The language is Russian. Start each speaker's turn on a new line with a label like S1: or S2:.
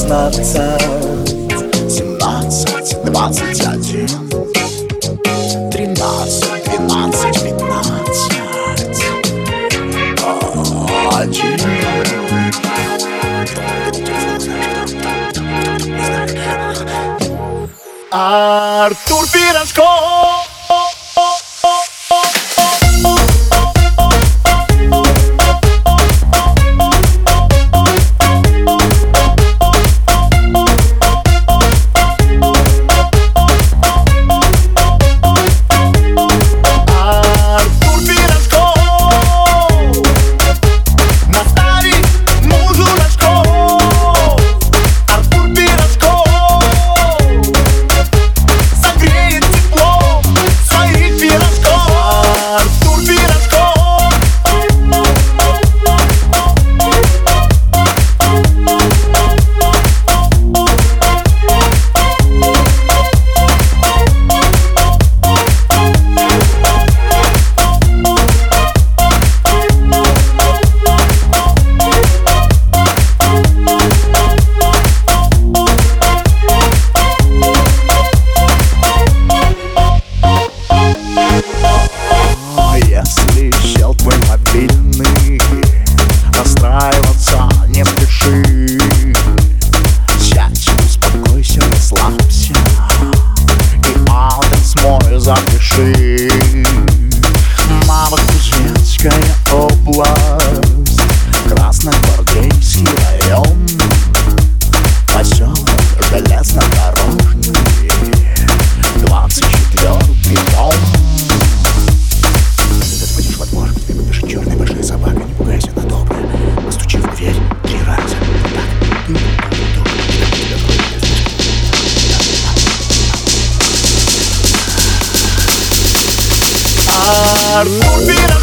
S1: 16, 17, 21, 13, 12, 15, 1. Артур Пирожков. Расстраиваться не спеши. Сядь, успокойся, расслабься и адрес мой запиши. Новокузнецкая область, Красногвардейский район, поселок Железнодорожный, 24-й дом. Ты пойдешь во двор, где побежит черная большая собака. Не пугайся, она добрая. Постучи в дверь 3 раза. Артур Пирожков.